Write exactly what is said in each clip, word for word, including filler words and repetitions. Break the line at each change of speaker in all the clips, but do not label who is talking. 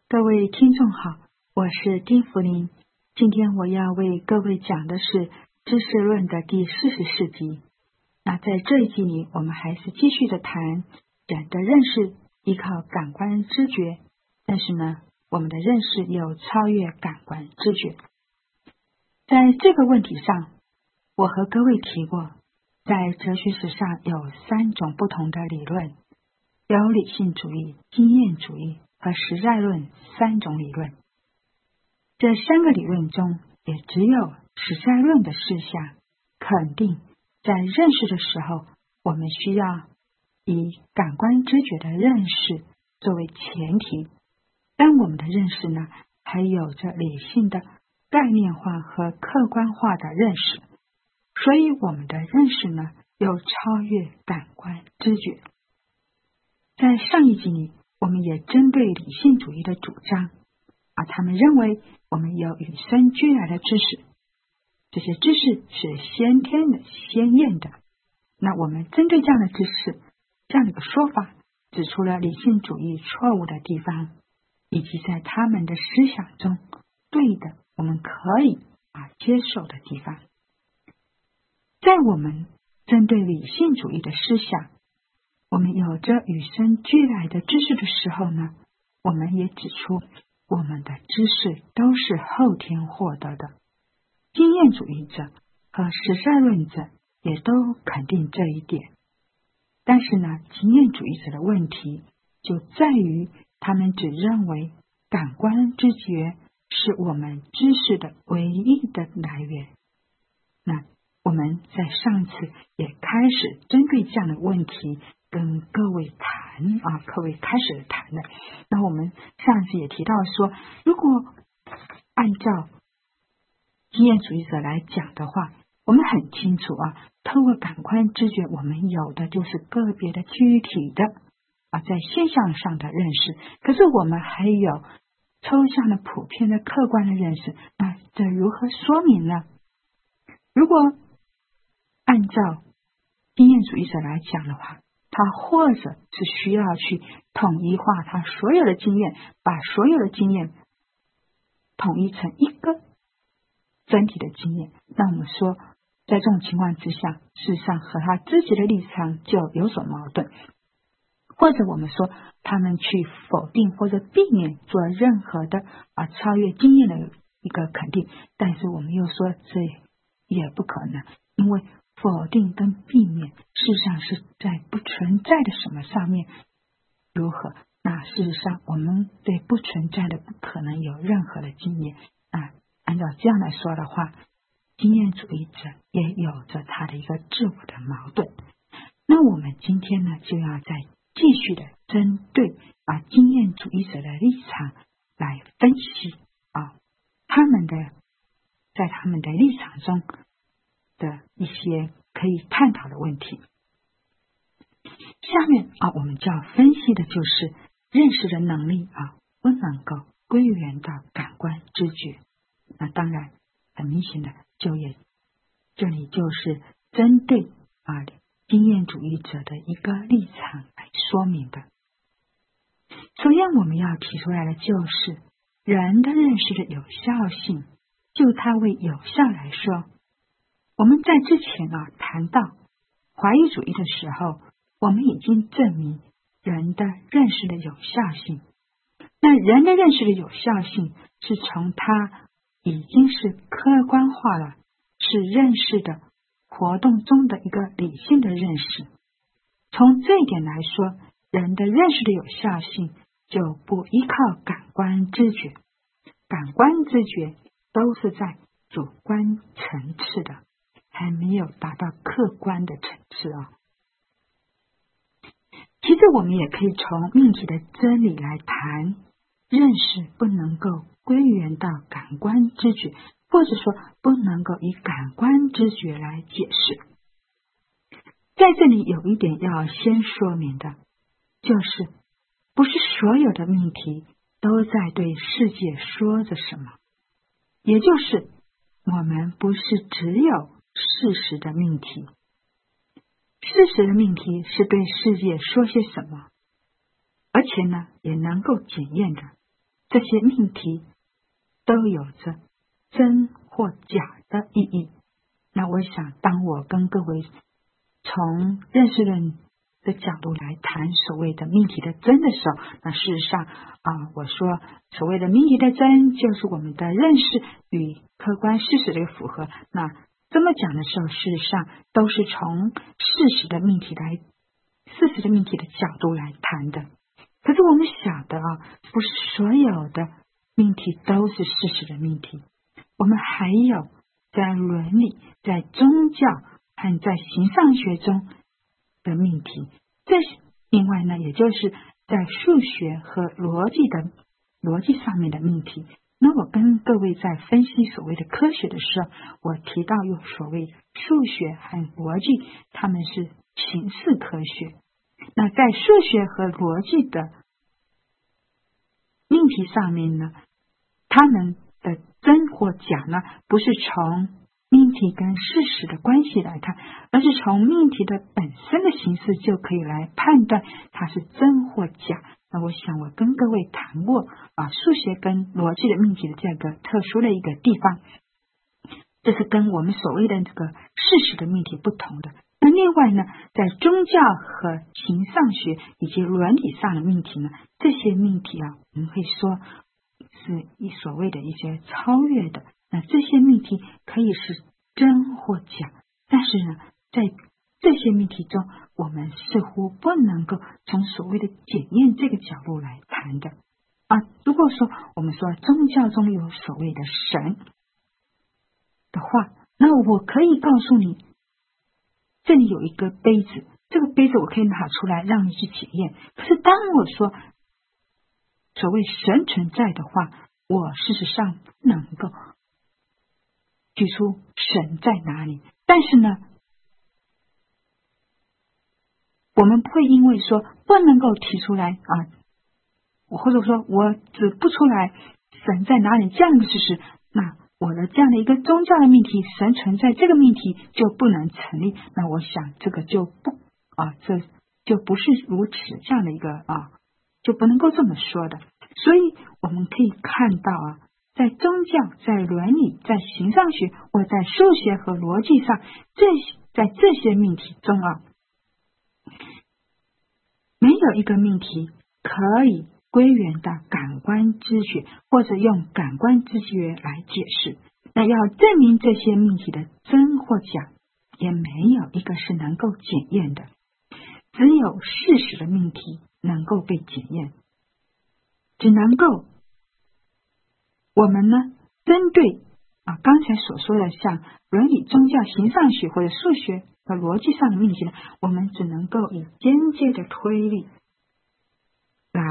各位听众好，我是丁福林。今天我要为各位讲的是知识论的第四十四集。那在这一集里，我们还是继续的谈人的认识依靠感官知觉，但是呢，我们的认识又超越感官知觉。在这个问题上，我和各位提过，在哲学史上有三种不同的理论，有理性主义、经验主义和实在论三种理论。这三个理论中，也只有实在论的思想肯定在认识的时候，我们需要以感官知觉的认识作为前提，但我们的认识呢，还有着理性的概念化和客观化的认识，所以我们的认识呢，又超越感官知觉。在上一集里，我们也针对理性主义的主张，啊，他们认为我们有与生俱来的知识，这些知识是先天的、先验的。那我们针对这样的知识，这样的一个说法，指出了理性主义错误的地方，以及在他们的思想中对的，我们可以啊接受的地方。在我们针对理性主义的思想，我们有着与生俱来的知识的时候呢，我们也指出我们的知识都是后天获得的。经验主义者和实在论者也都肯定这一点。但是呢，经验主义者的问题就在于他们只认为感官知觉是我们知识的唯一的来源。那我们在上次也开始针对这样的问题跟各位谈啊，各位开始谈了。那我们上次也提到说，如果按照经验主义者来讲的话，我们很清楚啊，透过感官知觉，我们有的就是个别的具体的啊，在现象上的认识，可是我们还有抽象的、普遍的、客观的认识。那这如何说明呢？如果按照经验主义者来讲的话，他或者是需要去统一化他所有的经验，把所有的经验统一成一个整体的经验。那我们说，在这种情况之下，事实上和他自己的立场就有所矛盾。或者我们说，他们去否定或者避免做任何的啊超越经验的一个肯定，但是我们又说这也不可能，因为否定跟避免事实上是在不存在的什么上面如何？那事实上我们对不存在的不可能有任何的经验啊。按照这样来说的话，经验主义者也有着他的一个自我的矛盾。那我们今天呢，就要再继续的针对啊经验主义者的立场来分析啊他们的在他们的立场中的一些可以探讨的问题。下面啊，我们就要分析的就是认识的能力啊，不能够归源到感官知觉。那当然，很明显的，就也这里就是针对啊经验主义者的一个立场来说明的。首先，我们要提出来的就是人的认识的有效性。就它为有效来说，我们在之前啊谈到怀疑主义的时候，我们已经证明人的认识的有效性。那人的认识的有效性是从他已经是客观化了，是认识的活动中的一个理性的认识。从这一点来说，人的认识的有效性就不依靠感官知觉，感官知觉都是在主观层次的，还没有达到客观的层次啊。其实我们也可以从命题的真理来谈，认识不能够归源到感官知觉，或者说不能够以感官知觉来解释。在这里有一点要先说明的，就是不是所有的命题都在对世界说着什么，也就是我们不是只有事实的命题。事实的命题是对世界说些什么，而且呢也能够检验的， 这些命题都有着真或假的意义。那我想，当我跟各位从认识论的角度来谈所谓的命题的真的时候，那事实上啊，我说所谓的命题的真，就是我们的认识与客观事实的一个符合。那这么讲的时候，事实上都是从事实的命题来，事实的命题的角度来谈的。可是我们晓得啊，不是所有的命题都是事实的命题，我们还有在伦理、在宗教和在形上学中的命题。这另外呢，也就是在数学和逻辑的逻辑上面的命题。那我跟各位在分析所谓的科学的时候，我提到有所谓数学和逻辑，它们是形式科学。那在数学和逻辑的命题上面呢，它们的真或假呢，不是从命题跟事实的关系来看，而是从命题的本身的形式就可以来判断它是真或假。那我想我跟各位谈过啊，数学跟逻辑的命题的这个特殊的一个地方，这是跟我们所谓的这个事实的命题不同的。那另外呢，在宗教和形上学以及伦理上的命题呢，这些命题啊，我们会说是以所谓的一些超越的。那这些命题可以是真或假，但是呢，在这些命题中，我们似乎不能够从所谓的检验这个角度来谈的啊。如果说我们说宗教中有所谓的神的话，那我可以告诉你，这里有一个杯子，这个杯子我可以拿出来让你去检验。可是当我说所谓神存在的话，我事实上不能够举出神在哪里。但是呢，我们不会因为说不能够提出来啊，或者说我指不出来神在哪里这样的事实，那我的这样的一个宗教的命题，神存在这个命题就不能成立。那我想这个就不啊，这就不是如此这样的一个啊，就不能够这么说的。所以我们可以看到啊，在宗教、在伦理、在形上学或在数学和逻辑上，这在这些命题中啊，没有一个命题可以归源到感官知觉，或者用感官知觉来解释。那要证明这些命题的真或假，也没有一个是能够检验的，只有事实的命题能够被检验，只能够我们呢针对啊刚才所说的像伦理、宗教、形上学或者数学和逻辑上的命题呢，我们只能够以间接的推理来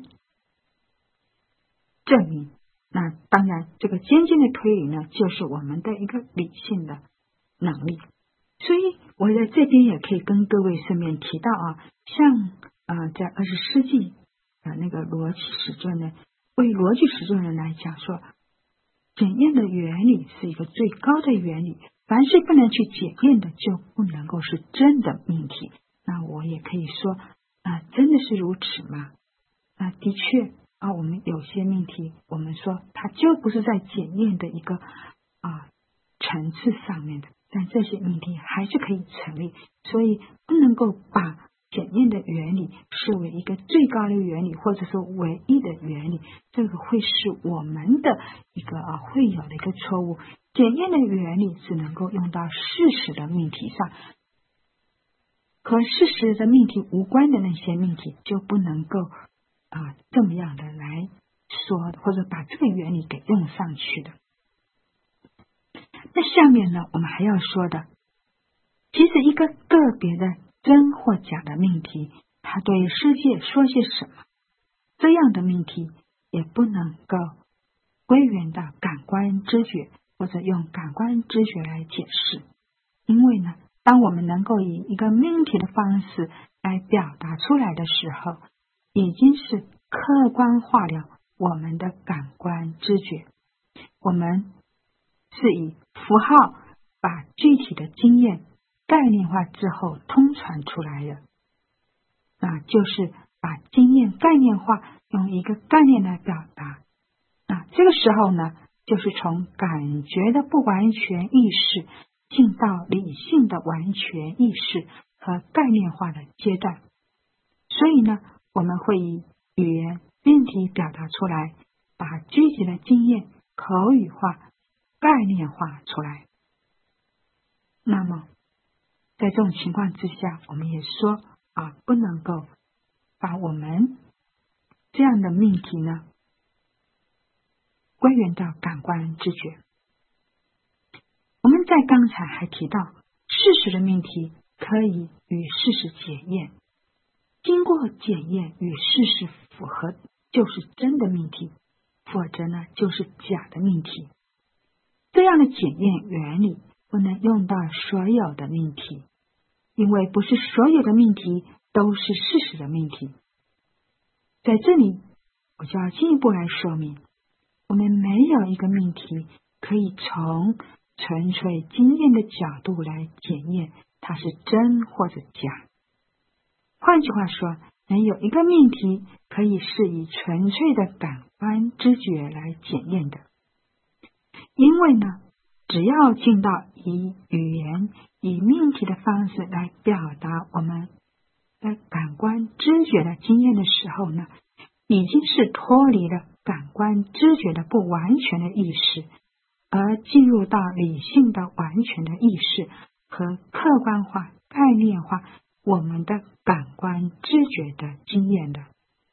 证明。那当然这个间接的推理呢，就是我们的一个理性的能力。所以我在这边也可以跟各位顺便提到啊，像呃在二十世纪的那个逻辑实证呢，为逻辑实证人来讲说，检验的原理是一个最高的原理，凡是不能去检验的就不能够是真的命题。那我也可以说啊，真的是如此吗？啊，的确啊，我们有些命题，我们说它就不是在检验的一个啊层次上面的，但这些命题还是可以成立，所以不能够把检验的原理视为一个最高的原理，或者说唯一的原理，这个会是我们的一个啊会有的一个错误。检验的原理只能够用到事实的命题上，和事实的命题无关的那些命题就不能够啊这么样的来说，或者把这个原理给用上去的。那下面呢，我们还要说的，其实一个个别的真或假的命题，它对世界说些什么，这样的命题也不能够归源到感官知觉，或者用感官知觉来解释。因为呢，当我们能够以一个命题的方式来表达出来的时候，已经是客观化了我们的感官知觉。我们是以符号把具体的经验概念化之后通传出来的，那就是把经验概念化，用一个概念来表达， 时候呢，就是从感觉的不完全意识进到理性的完全意识和概念化的阶段。所以呢，我们会以语言命题表达出来，把积极的经验口语化、概念化出来。那么在这种情况之下，我们也说啊，不能够把我们这样的命题呢归源到感官知觉。我们在刚才还提到，事实的命题可以与事实检验，经过检验与事实符合就是真的命题，否则呢就是假的命题。这样的检验原理不能用到所有的命题，因为不是所有的命题都是事实的命题。在这里我就要进一步来说明，我们没有一个命题可以从纯粹经验的角度来检验它是真或者假。换句话说，没有一个命题可以是以纯粹的感官知觉来检验的。因为呢，只要进到以语言、以命题的方式来表达我们的感官知觉的经验的时候呢，已经是脱离了感官知觉的不完全的意识，而进入到理性的完全的意识和客观化、概念化我们的感官知觉的经验的。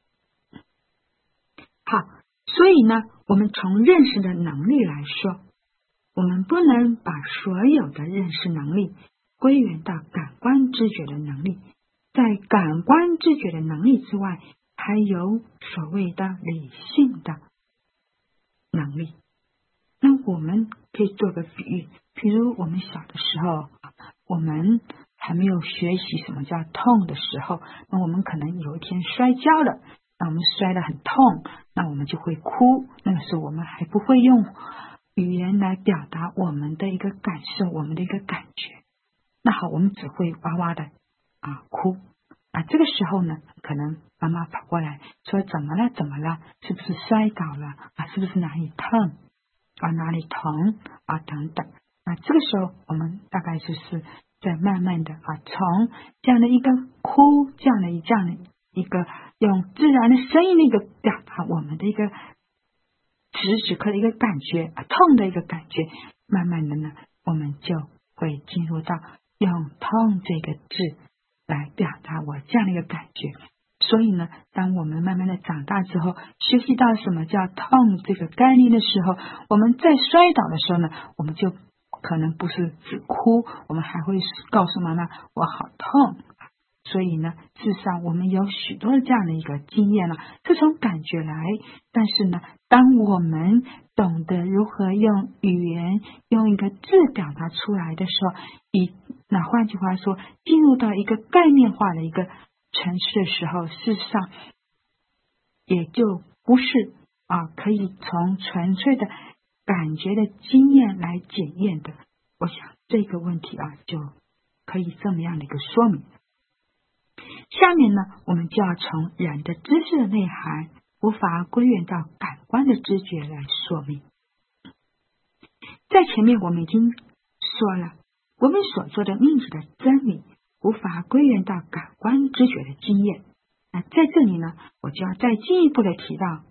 好，所以呢，我们从认识的能力来说，我们不能把所有的认识能力归源到感官知觉的能力。在感官知觉的能力之外，还有所谓的理性的能力。那我们可以做个比喻，比如我们小的时候，我们还没有学习什么叫痛的时候，那我们可能有一天摔跤了，那我们摔得很痛，那我们就会哭。那个时候我们还不会用语言来表达我们的一个感受，我们的一个感觉。那好，我们只会哇哇的啊哭啊。这个时候呢，可能妈妈跑过来说怎么了怎么了，是不是摔倒了啊？是不是哪里痛啊？哪里疼啊？等等。那这个时候我们大概就是在慢慢的啊，从这样的一个哭，这样的一这样的一个用自然的声音的一个表达我们的一个此时此刻的一个感觉，啊，痛的一个感觉，慢慢的呢，我们就会进入到用痛这个字来表达我这样的一个感觉。所以呢，当我们慢慢的长大之后，学习到什么叫痛这个概念的时候，我们在摔倒的时候呢，我们就可能不是只哭，我们还会告诉妈妈我好痛。所以呢，事实上我们有许多这样的一个经验了，是从感觉来。但是呢，当我们懂得如何用语言用一个字表达出来的时候，以那换句话说，进入到一个概念化的一个层次的时候，事实上也就不是啊可以从纯粹的感觉的经验来检验的。我想这个问题啊，就可以这么样的一个说明。下面呢，我们就要从人的知识的内涵无法归源到感官的知觉来说明。在前面我们已经说了，我们所做的命题的真理无法归源到感官知觉的经验。那在这里呢，我就要再进一步的提到，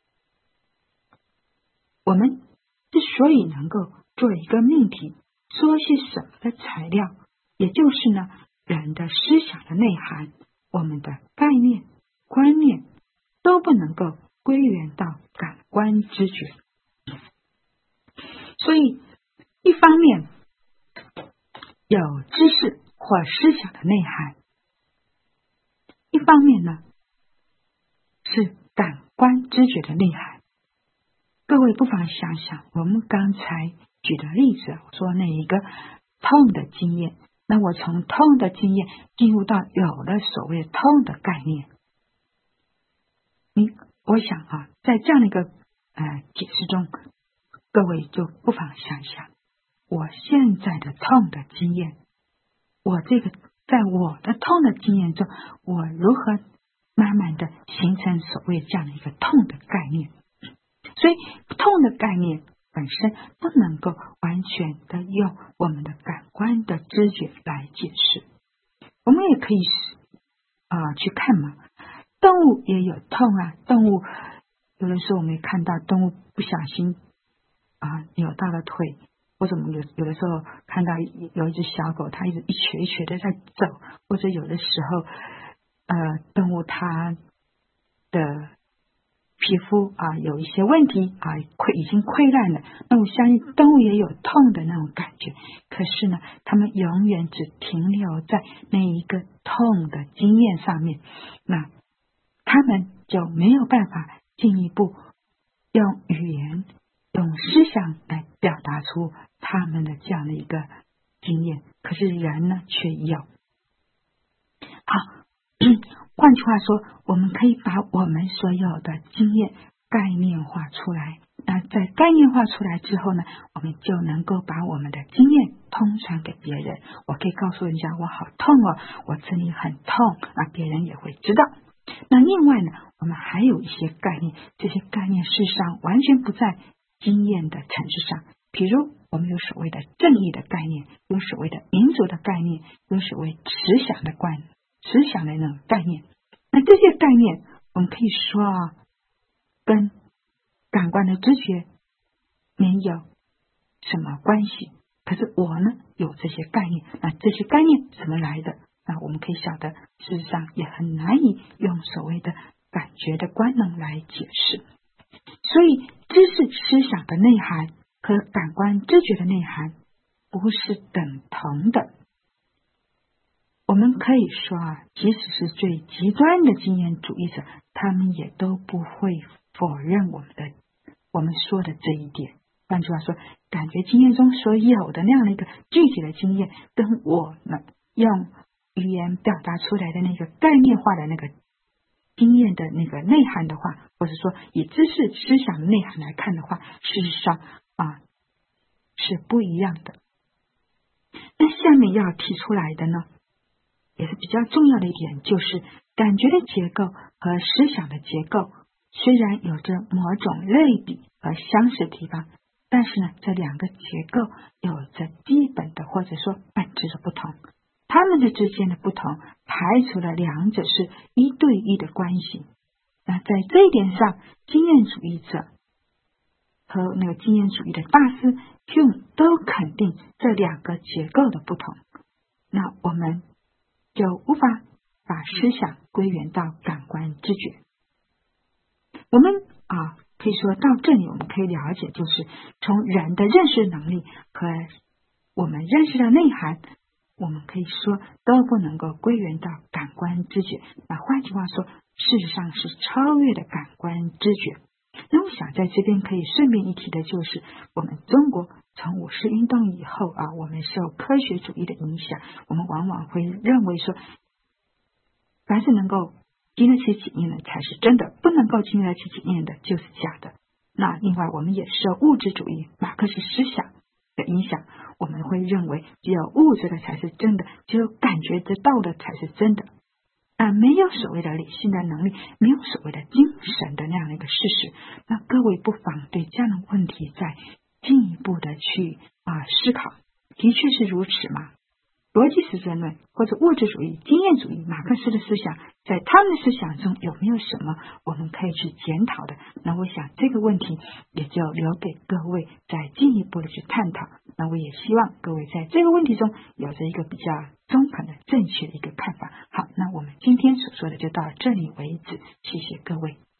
我们之所以能够做一个命题，说些什么的材料，也就是呢，人的思想的内涵，我们的概念、观念都不能够归源到感官知觉。所以，一方面有知识或思想的内涵，一方面呢是感官知觉的内涵。各位不妨想想，我们刚才举的例子，我说那一个痛的经验，那我从痛的经验进入到有了所谓痛的概念。你我想啊，在这样的一个呃解释中，各位就不妨想想，我现在的痛的经验，我这个在我的痛的经验中，我如何慢慢的形成所谓这样的一个痛的概念。所以痛痛的概念本身不能够完全的用我们的感官的知觉来解释。我们也可以啊、呃、去看嘛，动物也有痛啊，动物有的时候我们也看到动物不小心啊、呃、扭到了腿，或者我们有有的时候看到有一只小狗，它一直一瘸一瘸的在走，或者有的时候呃动物它的皮肤啊有一些问题啊溃已经溃烂了，那我相信动物也有痛的那种感觉，可是呢他们永远只停留在那一个痛的经验上面，那他们就没有办法进一步用语言用思想来表达出他们的这样的一个经验，可是人呢却有。好，换句话说，我们可以把我们所有的经验概念化出来，那在概念化出来之后呢，我们就能够把我们的经验通传给别人。我可以告诉人家我好痛哦，我这里很痛，那别人也会知道。那另外呢，我们还有一些概念，这些概念事实上完全不在经验的层次上，比如我们有所谓的正义的概念，有所谓的民主的概念，有所谓慈祥的观念思想的那种概念，那这些概念我们可以说啊，跟感官的知觉没有什么关系。可是我呢有这些概念，那这些概念怎么来的？那我们可以晓得，事实上也很难以用所谓的感觉的官能来解释。所以，知识思想的内涵和感官知觉的内涵不是等同的。我们可以说啊，即使是最极端的经验主义者，他们也都不会否认我们的我们说的这一点。换句话说，感觉经验中所有的那样的一个具体的经验，跟我们用语言表达出来的那个概念化的那个经验的那个内涵的话，或者说以知识思想的内涵来看的话，事实上啊是不一样的。那下面要提出来的呢，也是比较重要的一点，就是感觉的结构和思想的结构虽然有着某种类比和相似的地方，但是呢，这两个结构有着基本的或者说本质的不同。它们的之间的不同排除了两者是一对一的关系。那在这一点上，经验主义者和那个经验主义的大师 Hume 都肯定这两个结构的不同。那我们就无法把思想归元到感官知觉。我们啊，可以说到这里，我们可以了解，就是从人的认识能力和我们认识的内涵，我们可以说都不能够归元到感官知觉。那换句话说，事实上是超越了感官知觉。那我想在这边可以顺便一提的就是，我们中国从五四运动以后啊，我们受科学主义的影响，我们往往会认为说，凡是能够经得起检验的才是真的，不能够经得起检验的就是假的。那另外我们也受物质主义马克思思想的影响，我们会认为只有物质的才是真的，只有感觉得到的才是真的。啊，没有所谓的理性的能力，没有所谓的精神的那样的一个事实。那各位不妨对这样的问题再进一步的去啊思考，的确是如此吗？逻辑实证论或者物质主义、经验主义、马克思的思想，在他们的思想中有没有什么我们可以去检讨的？那我想这个问题也就留给各位再进一步的去探讨。那我也希望各位在这个问题中有着一个比较中肯的、正确的一个看法。好，那我们今天所说的就到这里为止，谢谢各位。